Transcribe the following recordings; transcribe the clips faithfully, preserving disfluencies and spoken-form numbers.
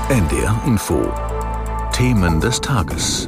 N D R Info. Themen des Tages.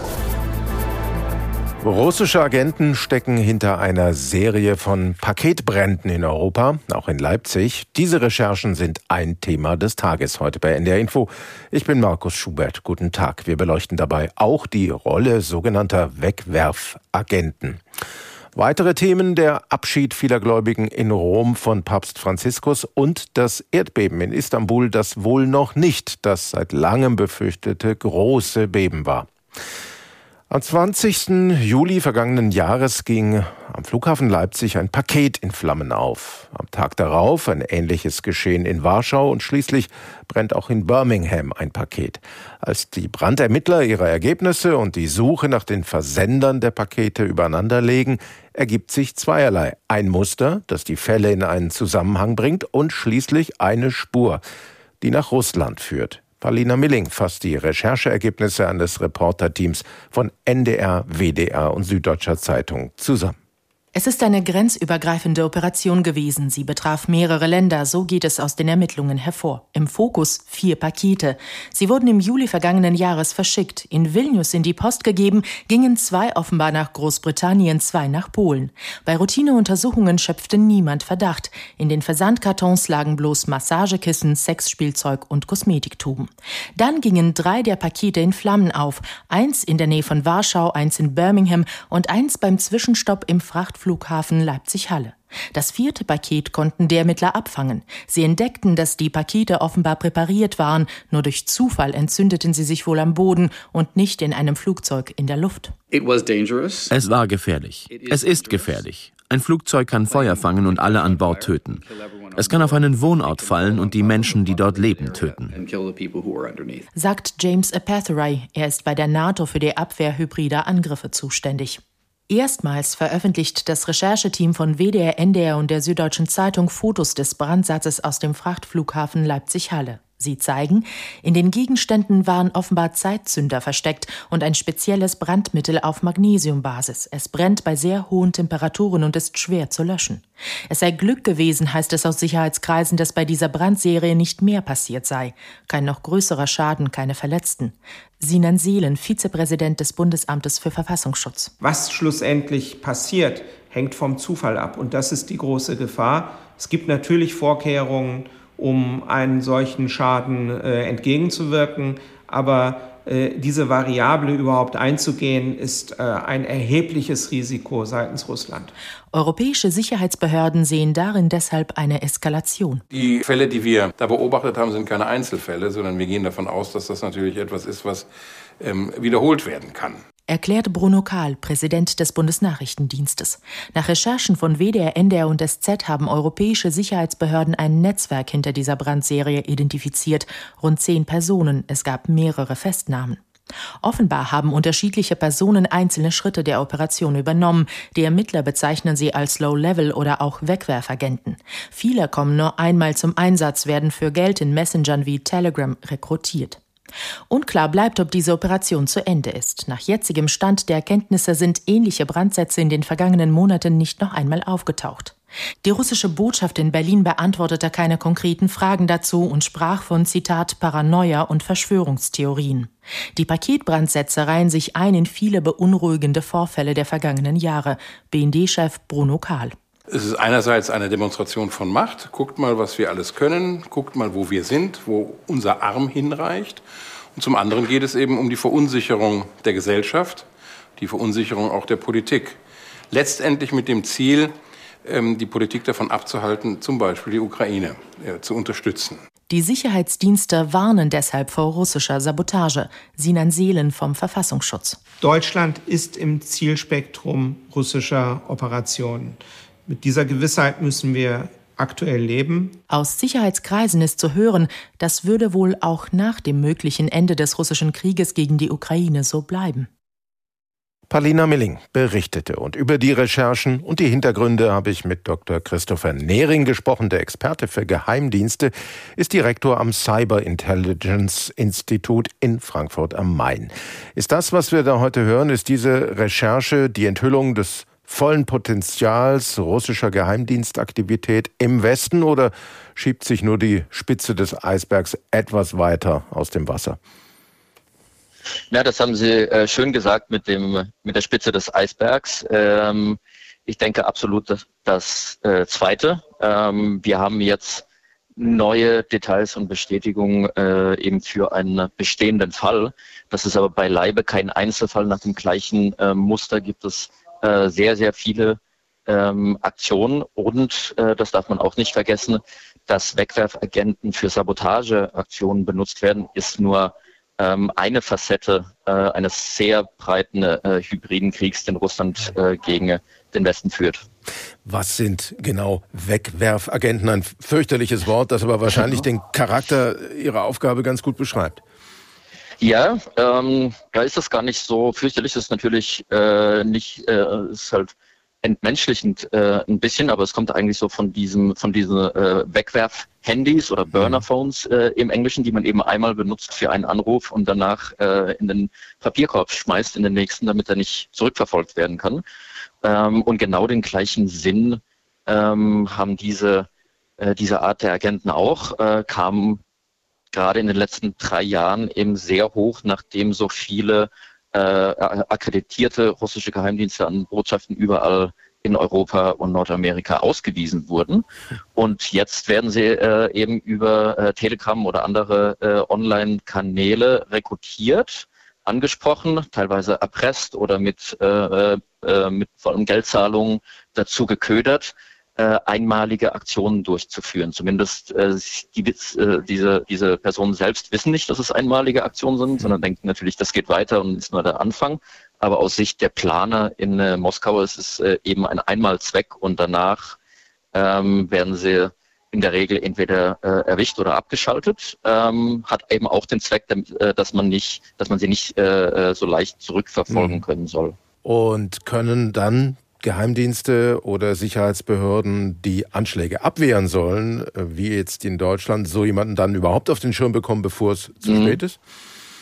Russische Agenten stecken hinter einer Serie von Paketbränden in Europa, auch in Leipzig. Diese Recherchen sind ein Thema des Tages heute bei N D R Info. Ich bin Markus Schubert. Guten Tag. Wir beleuchten dabei auch die Rolle sogenannter Wegwerfagenten. Weitere Themen: der Abschied vieler Gläubigen in Rom von Papst Franziskus und das Erdbeben in Istanbul, das wohl noch nicht das seit langem befürchtete große Beben war. Am zwanzigsten Juli vergangenen Jahres ging am Flughafen Leipzig ein Paket in Flammen auf. Am Tag darauf ein ähnliches Geschehen in Warschau und schließlich brennt auch in Birmingham ein Paket. Als die Brandermittler ihre Ergebnisse und die Suche nach den Versendern der Pakete übereinanderlegen, ergibt sich zweierlei. Ein Muster, das die Fälle in einen Zusammenhang bringt, und schließlich eine Spur, die nach Russland führt. Paulina Milling fasst die Rechercheergebnisse eines Reporterteams von N D R, W D R und Süddeutscher Zeitung zusammen. Es ist eine grenzübergreifende Operation gewesen. Sie betraf mehrere Länder, so geht es aus den Ermittlungen hervor. Im Fokus vier Pakete. Sie wurden im Juli vergangenen Jahres verschickt. In Vilnius in die Post gegeben, gingen zwei offenbar nach Großbritannien, zwei nach Polen. Bei Routineuntersuchungen schöpfte niemand Verdacht. In den Versandkartons lagen bloß Massagekissen, Sexspielzeug und Kosmetiktuben. Dann gingen drei der Pakete in Flammen auf. Eins in der Nähe von Warschau, eins in Birmingham und eins beim Zwischenstopp im Frachtflughafen Leipzig-Halle. Das vierte Paket konnten die Ermittler abfangen. Sie entdeckten, dass die Pakete offenbar präpariert waren. Nur durch Zufall entzündeten sie sich wohl am Boden und nicht in einem Flugzeug in der Luft. Es war gefährlich. Es ist gefährlich. Ein Flugzeug kann Feuer fangen und alle an Bord töten. Es kann auf einen Wohnort fallen und die Menschen, die dort leben, töten. Sagt James Apathery. Er ist bei der NATO für die Abwehr hybrider Angriffe zuständig. Erstmals veröffentlicht das Rechercheteam von W D R, N D R und der Süddeutschen Zeitung Fotos des Brandsatzes aus dem Frachtflughafen Leipzig-Halle. Sie zeigen, in den Gegenständen waren offenbar Zeitzünder versteckt und ein spezielles Brandmittel auf Magnesiumbasis. Es brennt bei sehr hohen Temperaturen und ist schwer zu löschen. Es sei Glück gewesen, heißt es aus Sicherheitskreisen, dass bei dieser Brandserie nicht mehr passiert sei. Kein noch größerer Schaden, keine Verletzten. Sinan Seelen, Vizepräsident des Bundesamtes für Verfassungsschutz. Was schlussendlich passiert, hängt vom Zufall ab. Und das ist die große Gefahr. Es gibt natürlich Vorkehrungen, um einen solchen Schaden äh, entgegenzuwirken. Aber äh, diese Variable überhaupt einzugehen, ist äh, ein erhebliches Risiko seitens Russland. Europäische Sicherheitsbehörden sehen darin deshalb eine Eskalation. Die Fälle, die wir da beobachtet haben, sind keine Einzelfälle, sondern wir gehen davon aus, dass das natürlich etwas ist, was ähm, wiederholt werden kann. Erklärt Bruno Kahl, Präsident des Bundesnachrichtendienstes. Nach Recherchen von W D R, N D R und S Z haben europäische Sicherheitsbehörden ein Netzwerk hinter dieser Brandserie identifiziert. Rund zehn Personen. Es gab mehrere Festnahmen. Offenbar haben unterschiedliche Personen einzelne Schritte der Operation übernommen. Die Ermittler bezeichnen sie als Low-Level oder auch Wegwerfagenten. Viele kommen nur einmal zum Einsatz, werden für Geld in Messengern wie Telegram rekrutiert. Unklar bleibt, ob diese Operation zu Ende ist. Nach jetzigem Stand der Erkenntnisse sind ähnliche Brandsätze in den vergangenen Monaten nicht noch einmal aufgetaucht. Die russische Botschaft in Berlin beantwortete keine konkreten Fragen dazu und sprach von, Zitat, Paranoia und Verschwörungstheorien. Die Paketbrandsätze reihen sich ein in viele beunruhigende Vorfälle der vergangenen Jahre. B N D-Chef Bruno Kahl. Es ist einerseits eine Demonstration von Macht. Guckt mal, was wir alles können. Guckt mal, wo wir sind, wo unser Arm hinreicht. Und zum anderen geht es eben um die Verunsicherung der Gesellschaft, die Verunsicherung auch der Politik. Letztendlich mit dem Ziel, die Politik davon abzuhalten, zum Beispiel die Ukraine zu unterstützen. Die Sicherheitsdienste warnen deshalb vor russischer Sabotage. Sinan Seelen vom Verfassungsschutz. Deutschland ist im Zielspektrum russischer Operationen. Mit dieser Gewissheit müssen wir aktuell leben. Aus Sicherheitskreisen ist zu hören, das würde wohl auch nach dem möglichen Ende des russischen Krieges gegen die Ukraine so bleiben. Paulina Milling berichtete. Und über die Recherchen und die Hintergründe habe ich mit Doktor Christopher Nehring gesprochen. Der Experte für Geheimdienste ist Direktor am Cyber Intelligence Institut in Frankfurt am Main. Ist das, was wir da heute hören, ist diese Recherche die Enthüllung des vollen Potenzials russischer Geheimdienstaktivität im Westen oder schiebt sich nur die Spitze des Eisbergs etwas weiter aus dem Wasser? Ja, das haben Sie äh, schön gesagt mit dem mit der Spitze des Eisbergs. Ähm, ich denke absolut das, das äh, Zweite. Ähm, wir haben jetzt neue Details und Bestätigungen äh, eben für einen bestehenden Fall. Das ist aber beileibe kein Einzelfall. Nach dem gleichen äh, Muster gibt es äh, sehr, sehr viele ähm, Aktionen. Und äh, das darf man auch nicht vergessen, dass Wegwerfagenten für Sabotageaktionen benutzt werden, ist nur ähm, eine Facette äh, eines sehr breiten äh, hybriden Kriegs, den Russland äh, gegen den Westen führt. Was sind genau Wegwerfagenten? Ein fürchterliches Wort, das aber wahrscheinlich den Charakter Ihrer Aufgabe ganz gut beschreibt. Ja, ähm, da ist das gar nicht so fürchterlich. Das ist natürlich äh, nicht, äh, ist halt entmenschlichend äh, ein bisschen, aber es kommt eigentlich so von diesem, von diesen äh, Wegwerf-Handys oder Burner-Phones äh, im Englischen, die man eben einmal benutzt für einen Anruf und danach äh, in den Papierkorb schmeißt, in den nächsten, damit er nicht zurückverfolgt werden kann. Ähm, und genau den gleichen Sinn ähm, haben diese, äh, diese Art der Agenten auch, äh, kamen gerade in den letzten drei Jahren eben sehr hoch, nachdem so viele äh, akkreditierte russische Geheimdienste an Botschaften überall in Europa und Nordamerika ausgewiesen wurden. Und jetzt werden sie äh, eben über äh, Telegram oder andere äh, Online-Kanäle rekrutiert, angesprochen, teilweise erpresst oder mit, äh, äh, mit vor allem Geldzahlungen dazu geködert, äh, einmalige Aktionen durchzuführen. Zumindest äh, die, äh, diese, diese Personen selbst wissen nicht, dass es einmalige Aktionen sind, sondern denken natürlich, das geht weiter und ist nur der Anfang. Aber aus Sicht der Planer in äh, Moskau ist es äh, eben ein Einmalzweck und danach ähm, werden sie in der Regel entweder äh, erwischt oder abgeschaltet, ähm, hat eben auch den Zweck, damit, äh, dass man nicht, dass man sie nicht äh, so leicht zurückverfolgen mhm. können soll. Und können dann Geheimdienste oder Sicherheitsbehörden, die Anschläge abwehren sollen, wie jetzt in Deutschland, so jemanden dann überhaupt auf den Schirm bekommen, bevor es zu mhm. spät ist?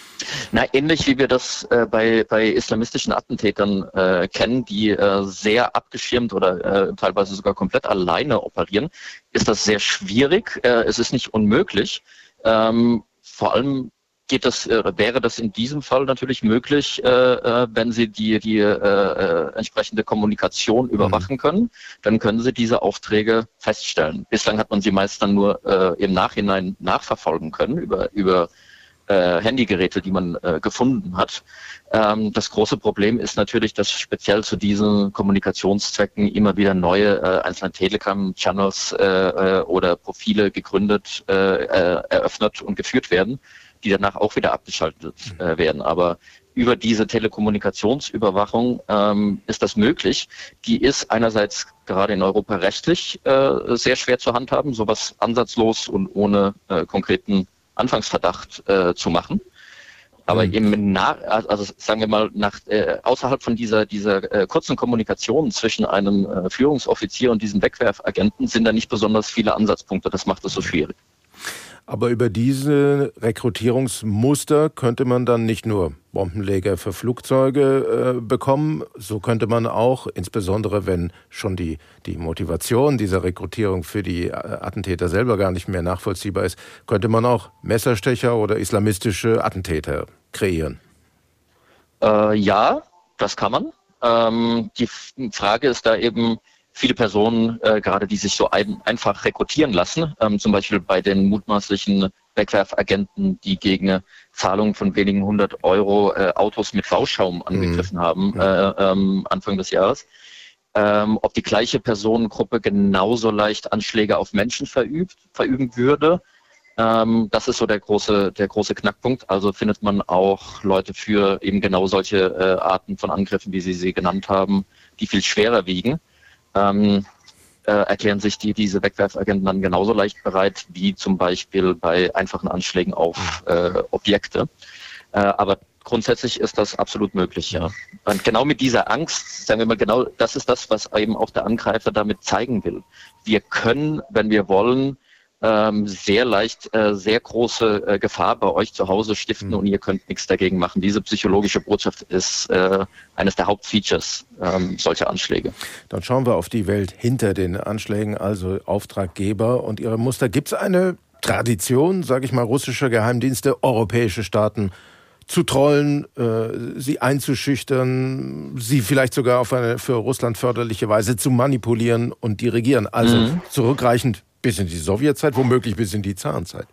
Na, ähnlich wie wir das äh, bei, bei islamistischen Attentätern äh, kennen, die äh, sehr abgeschirmt oder äh, teilweise sogar komplett alleine operieren, ist das sehr schwierig. Äh, es ist nicht unmöglich. Ähm, vor allem geht das, äh, wäre das in diesem Fall natürlich möglich, äh, äh, wenn Sie die, die äh, äh, entsprechende Kommunikation überwachen mhm. können. Dann können Sie diese Aufträge feststellen. Bislang hat man sie meist dann nur äh, im Nachhinein nachverfolgen können über über Äh, Handygeräte, die man äh, gefunden hat. Ähm, das große Problem ist natürlich, dass speziell zu diesen Kommunikationszwecken immer wieder neue äh, einzelne Telegram-Channels äh, äh, oder Profile gegründet, äh, äh, eröffnet und geführt werden, die danach auch wieder abgeschaltet äh, werden. Aber über diese Telekommunikationsüberwachung ähm, ist das möglich. Die ist einerseits gerade in Europa rechtlich äh, sehr schwer zu handhaben, sowas ansatzlos und ohne äh, konkreten Anfangsverdacht äh, zu machen. Aber mhm. eben nach, also sagen wir mal, nach, äh, außerhalb von dieser, dieser äh, kurzen Kommunikation zwischen einem äh, Führungsoffizier und diesem Wegwerfagenten sind da nicht besonders viele Ansatzpunkte. Das macht es so schwierig. Aber über diese Rekrutierungsmuster könnte man dann nicht nur Bombenleger für Flugzeuge äh, bekommen, so könnte man auch, insbesondere wenn schon die, die Motivation dieser Rekrutierung für die äh, Attentäter selber gar nicht mehr nachvollziehbar ist, könnte man auch Messerstecher oder islamistische Attentäter kreieren. Äh, ja, das kann man. Ähm, die Frage ist da eben, viele Personen, äh, gerade die sich so ein, einfach rekrutieren lassen, ähm, zum Beispiel bei den mutmaßlichen Wegwerfagenten, die gegen Zahlungen von wenigen hundert Euro äh, Autos mit Bauschaum angegriffen mhm. haben, äh, ähm, Anfang des Jahres. Ähm, ob die gleiche Personengruppe genauso leicht Anschläge auf Menschen verübt, verüben würde, ähm, das ist so der große, der große Knackpunkt. Also findet man auch Leute für eben genau solche äh, Arten von Angriffen, wie Sie sie genannt haben, die viel schwerer wiegen. Ähm, äh, erklären sich die, diese Wegwerfagenten dann genauso leicht bereit wie zum Beispiel bei einfachen Anschlägen auf äh, Objekte. Äh, aber grundsätzlich ist das absolut möglich, ja. Und genau mit dieser Angst, sagen wir mal, genau das ist das, was eben auch der Angreifer damit zeigen will. Wir können, wenn wir wollen, ähm, sehr leicht, äh, sehr große äh, Gefahr bei euch zu Hause stiften, mhm. und ihr könnt nichts dagegen machen. Diese psychologische Botschaft ist äh, eines der Hauptfeatures ähm, solcher Anschläge. Dann schauen wir auf die Welt hinter den Anschlägen, also Auftraggeber und ihre Muster. Gibt es eine Tradition, sage ich mal, russischer Geheimdienste, europäische Staaten zu trollen, äh, sie einzuschüchtern, sie vielleicht sogar auf eine für Russland förderliche Weise zu manipulieren und dirigieren? Also mhm. zurückreichend bis in die Sowjetzeit, womöglich bis in die Zarenzeit.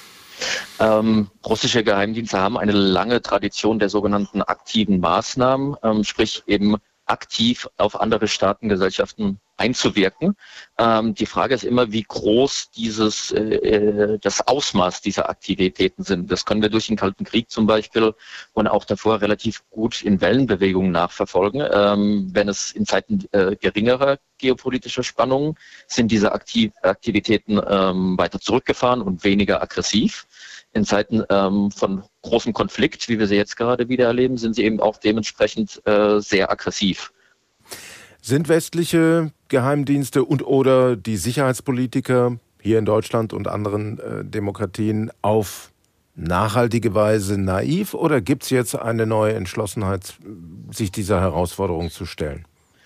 Ähm, russische Geheimdienste haben eine lange Tradition der sogenannten aktiven Maßnahmen, ähm, sprich eben aktiv auf andere Staatengesellschaften einzuwirken. Ähm, die Frage ist immer, wie groß dieses äh, das Ausmaß dieser Aktivitäten sind. Das können wir durch den Kalten Krieg zum Beispiel und auch davor relativ gut in Wellenbewegungen nachverfolgen. Ähm, wenn es in Zeiten äh, geringerer geopolitischer Spannungen sind diese Aktiv- Aktivitäten ähm, weiter zurückgefahren und weniger aggressiv. In Zeiten ähm, von großem Konflikt, wie wir sie jetzt gerade wieder erleben, sind sie eben auch dementsprechend äh, sehr aggressiv. Sind westliche Geheimdienste und oder die Sicherheitspolitiker hier in Deutschland und anderen äh, Demokratien auf nachhaltige Weise naiv oder gibt es jetzt eine neue Entschlossenheit, sich dieser Herausforderung zu stellen?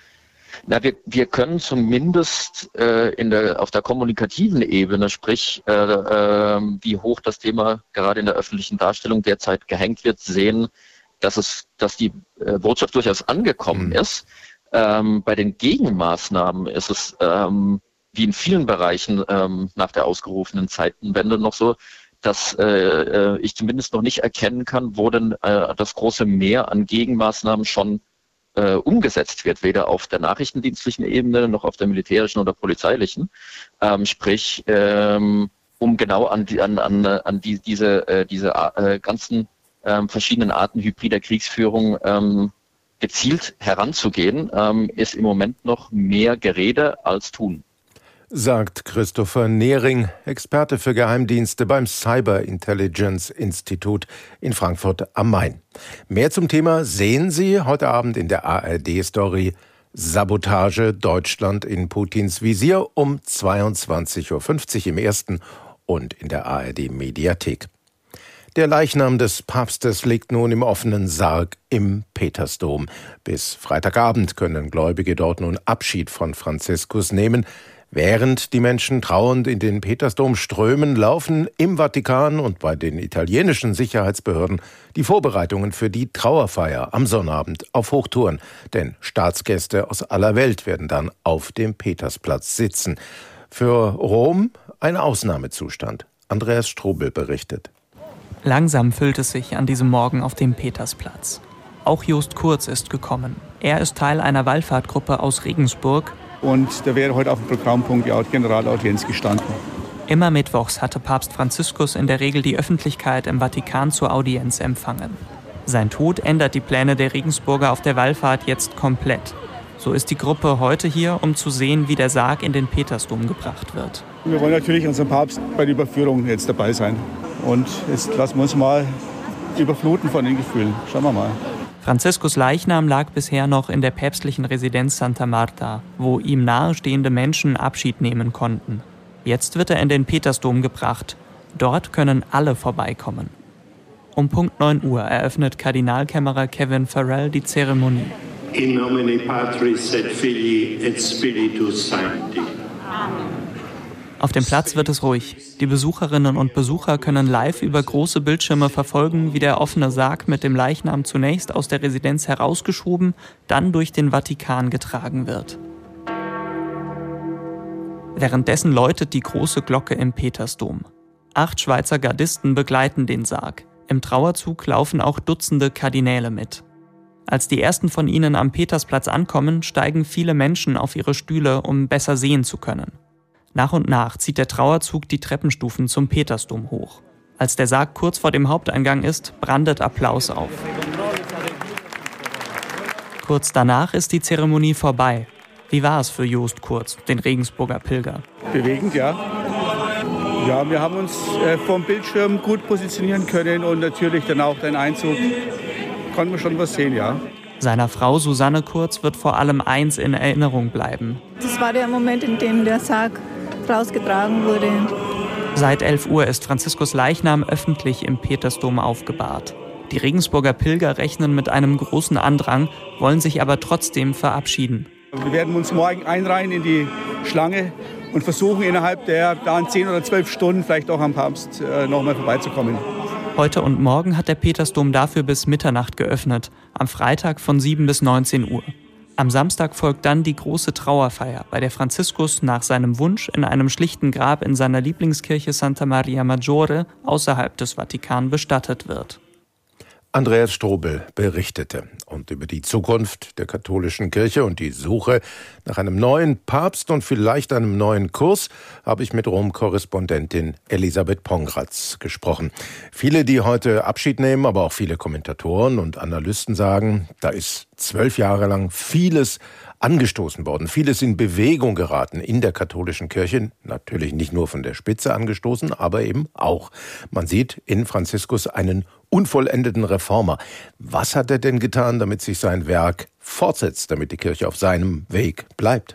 Na, wir, wir können zumindest äh, in der, auf der kommunikativen Ebene, sprich äh, äh, wie hoch das Thema gerade in der öffentlichen Darstellung derzeit gehängt wird, sehen, dass es, dass die äh, Botschaft durchaus angekommen mhm. ist. Ähm, bei den Gegenmaßnahmen ist es ähm, wie in vielen Bereichen ähm, nach der ausgerufenen Zeitenwende noch so, dass äh, ich zumindest noch nicht erkennen kann, wo denn äh, das große Mehr an Gegenmaßnahmen schon Äh, umgesetzt wird, weder auf der nachrichtendienstlichen Ebene noch auf der militärischen oder polizeilichen. Ähm, sprich, ähm, um genau an, die, an, an, an die, diese, äh, diese äh, ganzen ähm, verschiedenen Arten hybrider Kriegsführung ähm, gezielt heranzugehen, ähm, ist im Moment noch mehr Gerede als Tun. Sagt Christopher Nehring, Experte für Geheimdienste beim Cyber Intelligence Institut in Frankfurt am Main. Mehr zum Thema sehen Sie heute Abend in der A R D-Story Sabotage Deutschland in Putins Visier um zweiundzwanzig Uhr fünfzig im ersten und in der A R D-Mediathek. Der Leichnam des Papstes liegt nun im offenen Sarg im Petersdom. Bis Freitagabend können Gläubige dort nun Abschied von Franziskus nehmen. Während die Menschen trauernd in den Petersdom strömen, laufen im Vatikan und bei den italienischen Sicherheitsbehörden die Vorbereitungen für die Trauerfeier am Sonnabend auf Hochtouren. Denn Staatsgäste aus aller Welt werden dann auf dem Petersplatz sitzen. Für Rom ein Ausnahmezustand. Andreas Strobel berichtet. Langsam füllt es sich an diesem Morgen auf dem Petersplatz. Auch Jost Kurz ist gekommen. Er ist Teil einer Wallfahrtgruppe aus Regensburg. Und da wäre heute auf dem Programmpunkt die Generalaudienz gestanden. Immer mittwochs hatte Papst Franziskus in der Regel die Öffentlichkeit im Vatikan zur Audienz empfangen. Sein Tod ändert die Pläne der Regensburger auf der Wallfahrt jetzt komplett. So ist die Gruppe heute hier, um zu sehen, wie der Sarg in den Petersdom gebracht wird. Wir wollen natürlich unseren Papst bei der Überführung jetzt dabei sein. Und jetzt lassen wir uns mal überfluten von den Gefühlen. Schauen wir mal. Franziskus Leichnam lag bisher noch in der päpstlichen Residenz Santa Marta, wo ihm nahestehende Menschen Abschied nehmen konnten. Jetzt wird er in den Petersdom gebracht. Dort können alle vorbeikommen. Um Punkt neun Uhr eröffnet Kardinalkämmerer Kevin Farrell die Zeremonie. In nomine Patris et Filii et Spiritus Sancti. Auf dem Platz wird es ruhig. Die Besucherinnen und Besucher können live über große Bildschirme verfolgen, wie der offene Sarg mit dem Leichnam zunächst aus der Residenz herausgeschoben, dann durch den Vatikan getragen wird. Währenddessen läutet die große Glocke im Petersdom. Acht Schweizer Gardisten begleiten den Sarg. Im Trauerzug laufen auch Dutzende Kardinäle mit. Als die ersten von ihnen am Petersplatz ankommen, steigen viele Menschen auf ihre Stühle, um besser sehen zu können. Nach und nach zieht der Trauerzug die Treppenstufen zum Petersdom hoch. Als der Sarg kurz vor dem Haupteingang ist, brandet Applaus auf. Kurz danach ist die Zeremonie vorbei. Wie war es für Jost Kurz, den Regensburger Pilger? Bewegend, ja. Ja, wir haben uns äh, vom Bildschirm gut positionieren können und natürlich dann auch den Einzug konnten wir schon was sehen, ja. Seiner Frau Susanne Kurz wird vor allem eins in Erinnerung bleiben. Das war der Moment, in dem der Sarg rausgetragen wurde. Seit elf Uhr ist Franziskus Leichnam öffentlich im Petersdom aufgebahrt. Die Regensburger Pilger rechnen mit einem großen Andrang, wollen sich aber trotzdem verabschieden. Wir werden uns morgen einreihen in die Schlange und versuchen innerhalb der dann zehn oder zwölf Stunden vielleicht auch am Papst äh, noch mal vorbeizukommen. Heute und morgen hat der Petersdom dafür bis Mitternacht geöffnet, am Freitag von sieben bis neunzehn Uhr. Am Samstag folgt dann die große Trauerfeier, bei der Franziskus nach seinem Wunsch in einem schlichten Grab in seiner Lieblingskirche Santa Maria Maggiore außerhalb des Vatikan bestattet wird. Andreas Strobel berichtete. Und über die Zukunft der katholischen Kirche und die Suche nach einem neuen Papst und vielleicht einem neuen Kurs habe ich mit Rom-Korrespondentin Elisabeth Pongratz gesprochen. Viele, die heute Abschied nehmen, aber auch viele Kommentatoren und Analysten sagen, da ist zwölf Jahre lang vieles angestoßen worden, vieles in Bewegung geraten in der katholischen Kirche, natürlich nicht nur von der Spitze angestoßen, aber eben auch. Man sieht in Franziskus einen unvollendeten Reformer. Was hat er denn getan, damit sich sein Werk fortsetzt, damit die Kirche auf seinem Weg bleibt?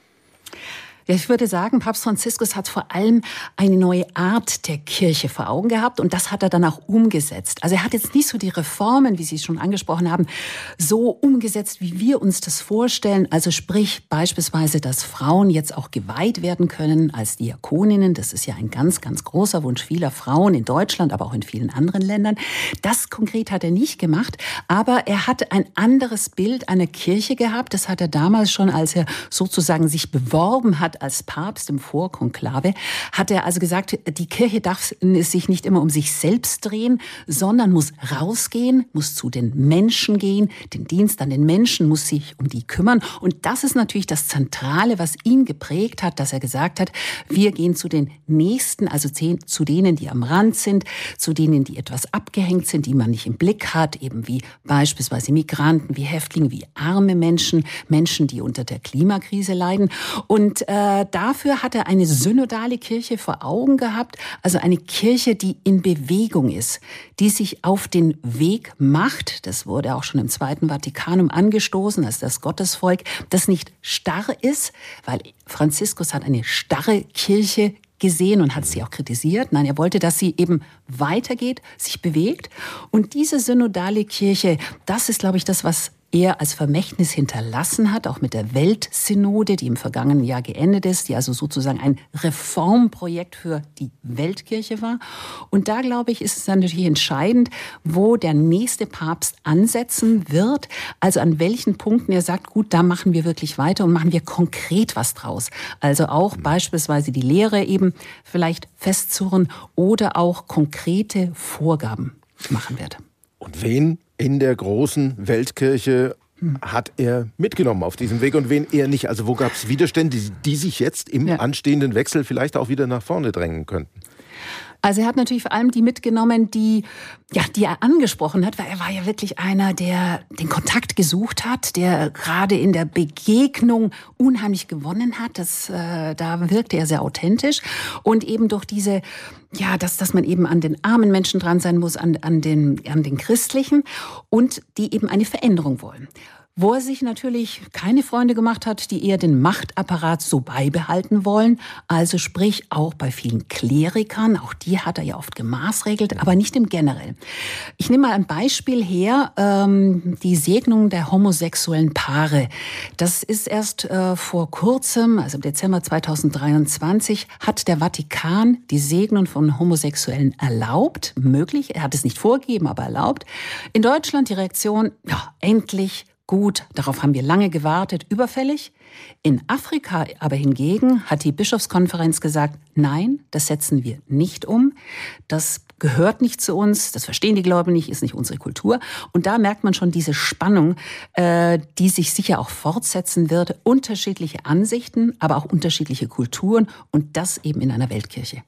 Ja, ich würde sagen, Papst Franziskus hat vor allem eine neue Art der Kirche vor Augen gehabt und das hat er dann auch umgesetzt. Also er hat jetzt nicht so die Reformen, wie Sie es schon angesprochen haben, so umgesetzt, wie wir uns das vorstellen. Also sprich beispielsweise, dass Frauen jetzt auch geweiht werden können als Diakoninnen. Das ist ja ein ganz, ganz großer Wunsch vieler Frauen in Deutschland, aber auch in vielen anderen Ländern. Das konkret hat er nicht gemacht, aber er hat ein anderes Bild einer Kirche gehabt. Das hat er damals schon, als er sozusagen sich beworben hat als Papst im Vorkonklave, hat er also gesagt, die Kirche darf sich nicht immer um sich selbst drehen, sondern muss rausgehen, muss zu den Menschen gehen, den Dienst an den Menschen, muss sich um die kümmern. Und das ist natürlich das Zentrale, was ihn geprägt hat, dass er gesagt hat, wir gehen zu den Nächsten, also zu denen, die am Rand sind, zu denen, die etwas abgehängt sind, die man nicht im Blick hat, eben wie beispielsweise Migranten, wie Häftlinge, wie arme Menschen, Menschen, die unter der Klimakrise leiden. Und äh, dafür hat er eine synodale Kirche vor Augen gehabt, also eine Kirche, die in Bewegung ist, die sich auf den Weg macht. Das wurde auch schon im Zweiten Vatikanum angestoßen, als das Gottesvolk, das nicht starr ist, weil Franziskus hat eine starre Kirche gesehen und hat sie auch kritisiert. Nein, er wollte, dass sie eben weitergeht, sich bewegt. Und diese synodale Kirche, das ist, glaube ich, das, was er als Vermächtnis hinterlassen hat, auch mit der Weltsynode, die im vergangenen Jahr geendet ist, die also sozusagen ein Reformprojekt für die Weltkirche war. Und da, glaube ich, ist es dann natürlich entscheidend, wo der nächste Papst ansetzen wird, also an welchen Punkten er sagt, gut, da machen wir wirklich weiter und machen wir konkret was draus. Also auch beispielsweise die Lehre eben vielleicht festzurren oder auch konkrete Vorgaben machen wird. Und wen in der großen Weltkirche hat er mitgenommen auf diesem Weg und wen eher nicht? Also wo gab es Widerstände, die, die sich jetzt im ja. anstehenden Wechsel vielleicht auch wieder nach vorne drängen könnten? Also er hat natürlich vor allem die mitgenommen, die, ja, die er angesprochen hat, weil er war ja wirklich einer, der den Kontakt gesucht hat, der gerade in der Begegnung unheimlich gewonnen hat. Das, äh, da wirkte er sehr authentisch und eben durch diese, ja, dass, dass man eben an den armen Menschen dran sein muss, an, an den, an den Christlichen und die eben eine Veränderung wollen. Wo er sich natürlich keine Freunde gemacht hat, die eher den Machtapparat so beibehalten wollen. Also sprich auch bei vielen Klerikern, auch die hat er ja oft gemaßregelt, aber nicht im Generell. Ich nehme mal ein Beispiel her, ähm, die Segnung der homosexuellen Paare. Das ist erst äh, vor kurzem, also im Dezember zweitausenddreiundzwanzig, hat der Vatikan die Segnung von Homosexuellen erlaubt, möglich, er hat es nicht vorgegeben, aber erlaubt. In Deutschland die Reaktion, ja, endlich. Gut, darauf haben wir lange gewartet, überfällig. In Afrika aber hingegen hat die Bischofskonferenz gesagt, nein, das setzen wir nicht um. Das gehört nicht zu uns, das verstehen die Gläubigen nicht, ist nicht unsere Kultur. Und da merkt man schon diese Spannung, äh, die sich sicher auch fortsetzen wird. Unterschiedliche Ansichten, aber auch unterschiedliche Kulturen und das eben in einer Weltkirche.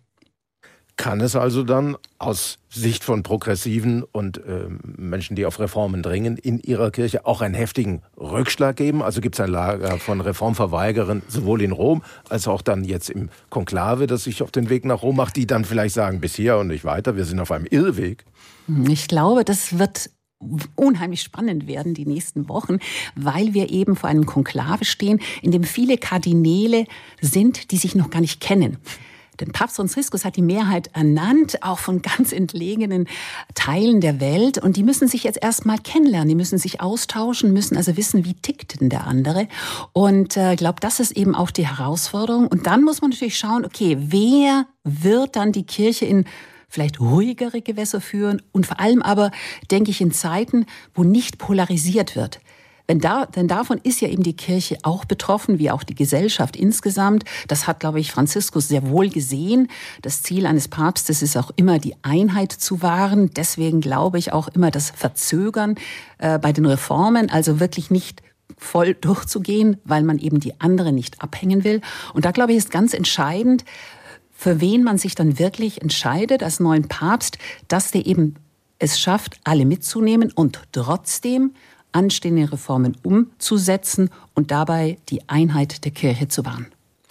Kann es also dann aus Sicht von Progressiven und äh, Menschen, die auf Reformen dringen, in ihrer Kirche auch einen heftigen Rückschlag geben? Also gibt es ein Lager von Reformverweigerern, sowohl in Rom als auch dann jetzt im Konklave, das sich auf den Weg nach Rom macht, die dann vielleicht sagen, bis hier und nicht weiter, wir sind auf einem Irrweg? Ich glaube, das wird unheimlich spannend werden die nächsten Wochen, weil wir eben vor einem Konklave stehen, in dem viele Kardinäle sind, die sich noch gar nicht kennen. Denn Papst Franziskus hat die Mehrheit ernannt, auch von ganz entlegenen Teilen der Welt. Und die müssen sich jetzt erst mal kennenlernen, die müssen sich austauschen, müssen also wissen, wie tickt denn der andere. Und ich äh, glaube, das ist eben auch die Herausforderung. Und dann muss man natürlich schauen, okay, wer wird dann die Kirche in vielleicht ruhigere Gewässer führen? Und vor allem aber, denke ich, in Zeiten, wo nicht polarisiert wird. Denn, da, denn davon ist ja eben die Kirche auch betroffen, wie auch die Gesellschaft insgesamt. Das hat, glaube ich, Franziskus sehr wohl gesehen. Das Ziel eines Papstes ist auch immer, die Einheit zu wahren. Deswegen glaube ich auch immer das Verzögern äh, bei den Reformen, also wirklich nicht voll durchzugehen, weil man eben die anderen nicht abhängen will. Und da, glaube ich, ist ganz entscheidend, für wen man sich dann wirklich entscheidet als neuen Papst, dass der eben es schafft, alle mitzunehmen und trotzdem anstehende Reformen umzusetzen und dabei die Einheit der Kirche zu wahren.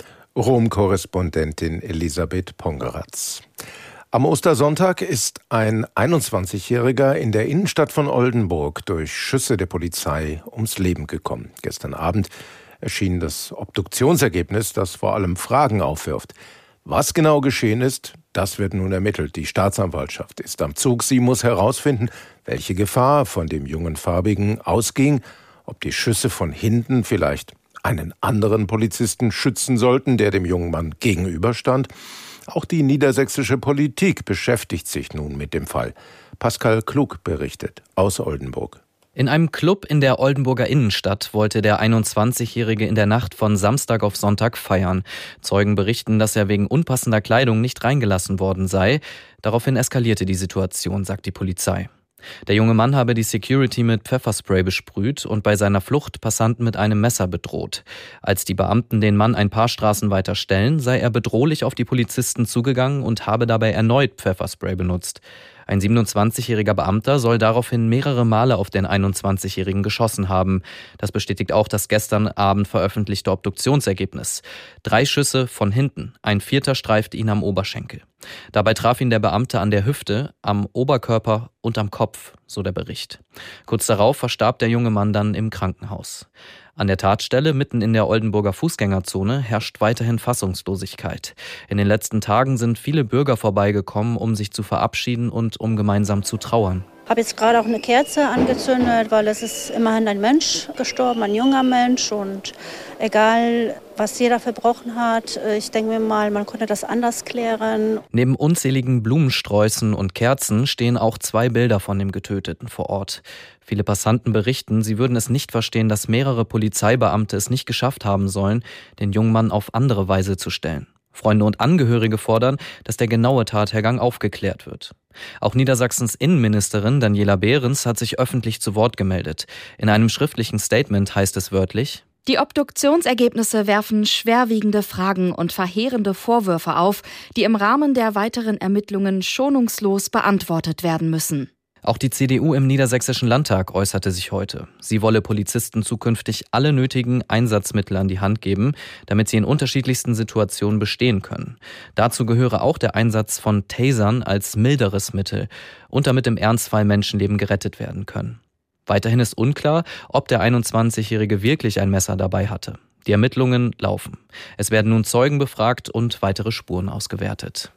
Rom-Korrespondentin Elisabeth Pongeratz. Am Ostersonntag ist ein einundzwanzigjähriger in der Innenstadt von Oldenburg durch Schüsse der Polizei ums Leben gekommen. Gestern Abend erschien das Obduktionsergebnis, das vor allem Fragen aufwirft. Was genau geschehen ist, das wird nun ermittelt. Die Staatsanwaltschaft ist am Zug. Sie muss herausfinden, welche Gefahr von dem jungen Farbigen ausging, ob die Schüsse von hinten vielleicht einen anderen Polizisten schützen sollten, der dem jungen Mann gegenüberstand. Auch die niedersächsische Politik beschäftigt sich nun mit dem Fall. Pascal Klug berichtet aus Oldenburg. In einem Club in der Oldenburger Innenstadt wollte der einundzwanzigjährige in der Nacht von Samstag auf Sonntag feiern. Zeugen berichten, dass er wegen unpassender Kleidung nicht reingelassen worden sei. Daraufhin eskalierte die Situation, sagt die Polizei. Der junge Mann habe die Security mit Pfefferspray besprüht und bei seiner Flucht Passanten mit einem Messer bedroht. Als die Beamten den Mann ein paar Straßen weiter stellen, sei er bedrohlich auf die Polizisten zugegangen und habe dabei erneut Pfefferspray benutzt. Ein siebenundzwanzigjähriger Beamter soll daraufhin mehrere Male auf den einundzwanzigjährigen geschossen haben. Das bestätigt auch das gestern Abend veröffentlichte Obduktionsergebnis. Drei Schüsse von hinten, ein vierter streifte ihn am Oberschenkel. Dabei traf ihn der Beamte an der Hüfte, am Oberkörper und am Kopf, so der Bericht. Kurz darauf verstarb der junge Mann dann im Krankenhaus. An der Tatstelle, mitten in der Oldenburger Fußgängerzone, herrscht weiterhin Fassungslosigkeit. In den letzten Tagen sind viele Bürger vorbeigekommen, um sich zu verabschieden und um gemeinsam zu trauern. Ich habe jetzt gerade auch eine Kerze angezündet, weil es ist immerhin ein Mensch gestorben, ein junger Mensch. Und egal, was jeder verbrochen hat, ich denke mir mal, man konnte das anders klären. Neben unzähligen Blumensträußen und Kerzen stehen auch zwei Bilder von dem Getöteten vor Ort. Viele Passanten berichten, sie würden es nicht verstehen, dass mehrere Polizeibeamte es nicht geschafft haben sollen, den jungen Mann auf andere Weise zu stellen. Freunde und Angehörige fordern, dass der genaue Tathergang aufgeklärt wird. Auch Niedersachsens Innenministerin Daniela Behrens hat sich öffentlich zu Wort gemeldet. In einem schriftlichen Statement heißt es wörtlich: Die Obduktionsergebnisse werfen schwerwiegende Fragen und verheerende Vorwürfe auf, die im Rahmen der weiteren Ermittlungen schonungslos beantwortet werden müssen. Auch die C D U im Niedersächsischen Landtag äußerte sich heute. Sie wolle Polizisten zukünftig alle nötigen Einsatzmittel an die Hand geben, damit sie in unterschiedlichsten Situationen bestehen können. Dazu gehöre auch der Einsatz von Tasern als milderes Mittel und damit im Ernstfall Menschenleben gerettet werden können. Weiterhin ist unklar, ob der einundzwanzigjährige wirklich ein Messer dabei hatte. Die Ermittlungen laufen. Es werden nun Zeugen befragt und weitere Spuren ausgewertet.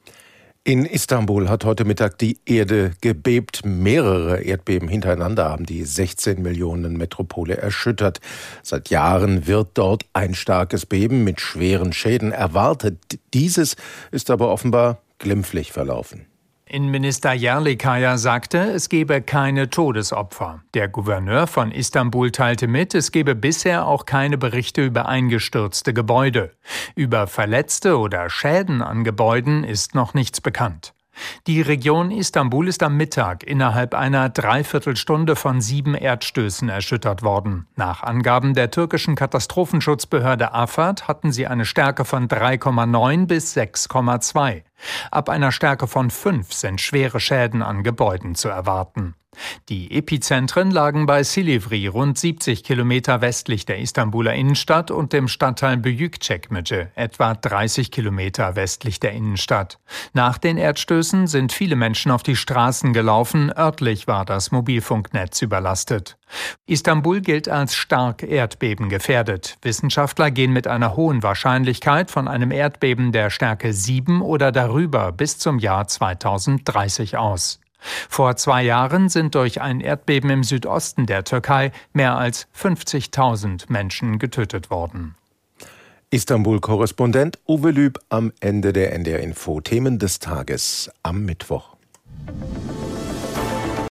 In Istanbul hat heute Mittag die Erde gebebt. Mehrere Erdbeben hintereinander haben die sechzehn Millionen Metropole erschüttert. Seit Jahren wird dort ein starkes Beben mit schweren Schäden erwartet. Dieses ist aber offenbar glimpflich verlaufen. Innenminister Yerlikaya sagte, es gebe keine Todesopfer. Der Gouverneur von Istanbul teilte mit, es gebe bisher auch keine Berichte über eingestürzte Gebäude. Über Verletzte oder Schäden an Gebäuden ist noch nichts bekannt. Die Region Istanbul ist am Mittag innerhalb einer Dreiviertelstunde von sieben Erdstößen erschüttert worden. Nach Angaben der türkischen Katastrophenschutzbehörde AFAD hatten sie eine Stärke von drei Komma neun bis sechs Komma zwei. Ab einer Stärke von fünf sind schwere Schäden an Gebäuden zu erwarten. Die Epizentren lagen bei Silivri, rund siebzig Kilometer westlich der Istanbuler Innenstadt, und dem Stadtteil Büyükçekmece, etwa dreißig Kilometer westlich der Innenstadt. Nach den Erdstößen sind viele Menschen auf die Straßen gelaufen, örtlich war das Mobilfunknetz überlastet. Istanbul gilt als stark erdbebengefährdet. Wissenschaftler gehen mit einer hohen Wahrscheinlichkeit von einem Erdbeben der Stärke sieben oder darüber bis zum Jahr zweitausenddreißig aus. Vor zwei Jahren sind durch ein Erdbeben im Südosten der Türkei mehr als fünfzigtausend Menschen getötet worden. Istanbul-Korrespondent Uwe Lüb am Ende der N D R Info Themen des Tages am Mittwoch.